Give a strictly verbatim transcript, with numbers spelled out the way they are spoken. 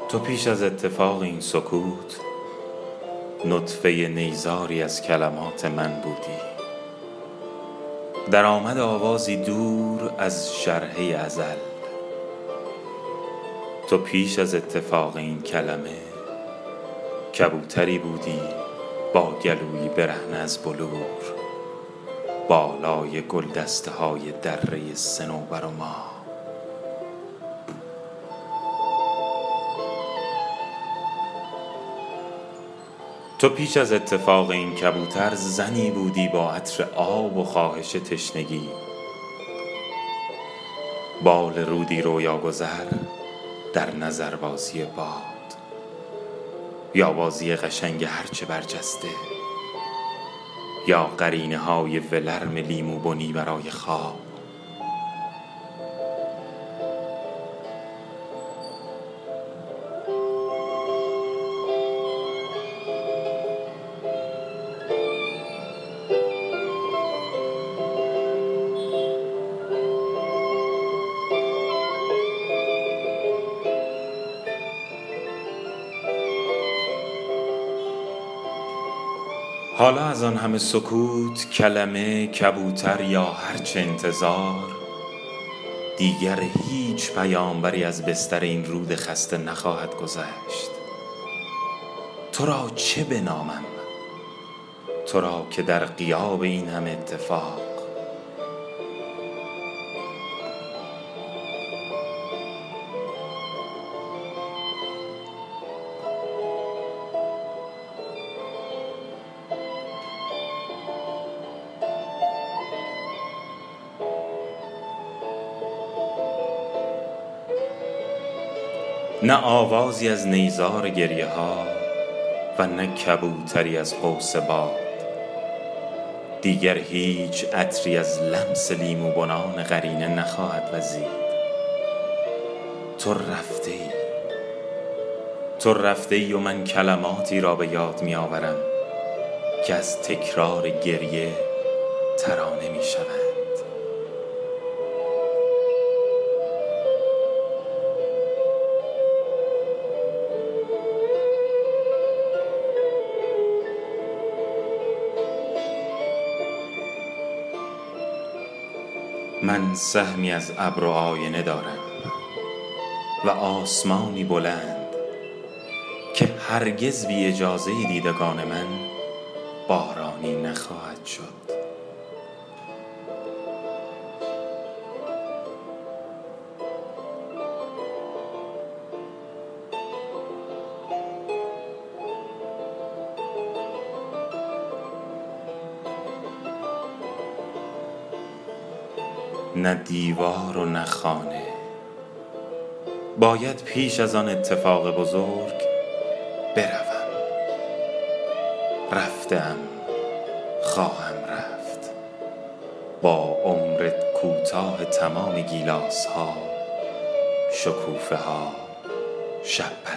تو پیش از اتفاق این سکوت نطفه نیزاری از کلمات من بودی. در آمد آوازی دور از شرحه ازل. تو پیش از اتفاق این کلمه کبوتری بودی با گلویی برهنه از بلور، بالای گلدسته های دره صنوبر و ماه. تو پیش از اتفاق این کبوتر زنی بودی با عطر آب و خواهش تشنگی، بال رودی رویا گذر در نظربازی باد، یا بازی قشنگ هرچه برجسته، یا قرینه های ولرم لیمو بنی برای خواب. حالا از آن همه سکوت، کلمه، کبوتر یا هرچه انتظار، دیگر هیچ پیامبری از بستر این رود خسته نخواهد گذشت. تو را چه بنامم؟ تو را که در غیاب این همه اتفاق نه آوازی از نیزار گریه ها و نه کبوتری از قوس باد، دیگر هیچ عطری از لمس لیمو بنان قرینه نخواهد وزید. تو رفته ای تو رفته ای و من کلماتی را به یاد می آورم که از تکرار گریه ترانه می شوند. من سهمی از ابر و آینه دارم و آسمانی بلند که هرگز بی اجازه دیدگان من بارانی نخواهد شد. نه دیوار و نه خانه، باید پیش از آن اتفاق بزرگ بروم. رفتم، خواهم رفت، با عمر کوتاه تمام گیلاس ها، شکوفه ها، شب